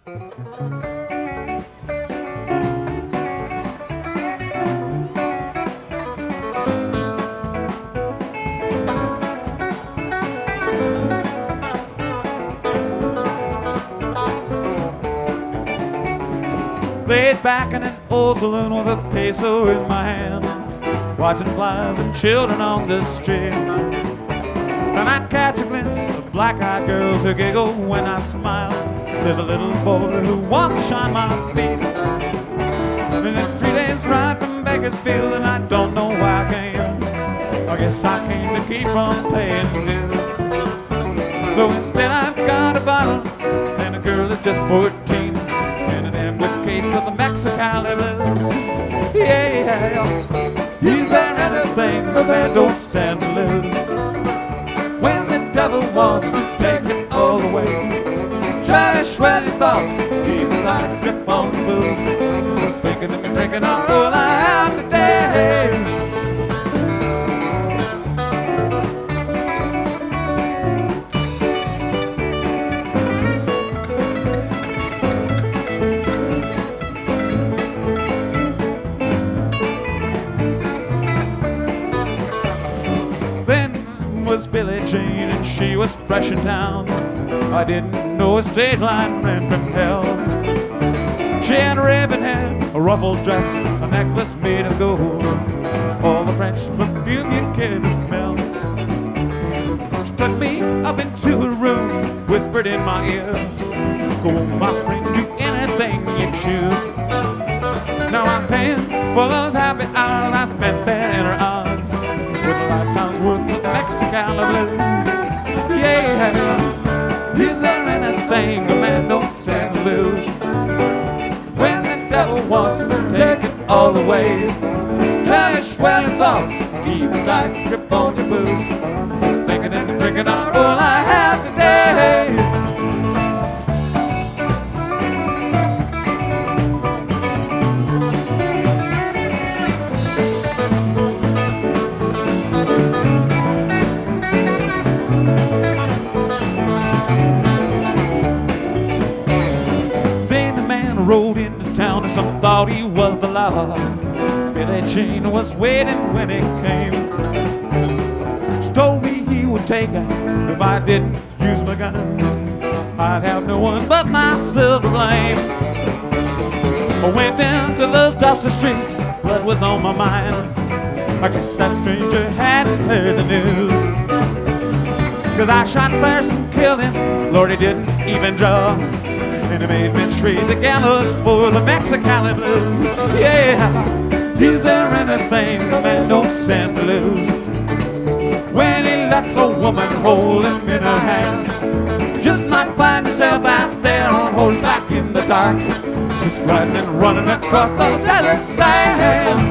Laid back in an old saloon with a peso in my hand, watching flies and children on the street. And I catch a glimpse of black-eyed girls who giggle when I smile. There's a little boy who wants to shine my feet. And in 3 days ride from Bakersfield, and I don't know why I came. I guess I came to keep on paying dues. So instead I've got a bottle and a girl that's just 14, and an empty case of the Mexicali blues. Yeah, is there anything the man don't stand to lose? When the devil wants to take it all away, try to sweat your thoughts, keep a tight grip on the booze. Thinking of me drinking all I have today. Was Billie Jean and she was fresh in town. I didn't know a stage line ran from hell. She had raven hair, a ruffled dress, a necklace made of gold, all the French perfume you care to smell. She took me up into her room, whispered in my ear, "Go on, my friend, do anything you choose." Now I'm paying for those happy hours I spent there in her arms, with a lifetime's worth of Mexicali blues. Yeah, is there anything a man don't stand to lose? When the devil wants to take it all away, try to swell your thoughts, keep a tight grip on your booze. Just thinking and drinking are all I have today. Rode into town and some thought he was the law. Billie Jean was waiting when he came. She told me he would take her if I didn't use my gun. I'd have no one but myself to blame. I went down to those dusty streets, blood was on my mind. I guess that stranger hadn't heard the news. 'Cause I shot first and killed him, Lord, he didn't even draw. And he made me trade the gallows for the Mexicali blues. Yeah, is there anything a man don't stand to lose? When he lets a woman hold him in her hands, just might find yourself out there on horseback in the dark, just riding and running across those desert sands.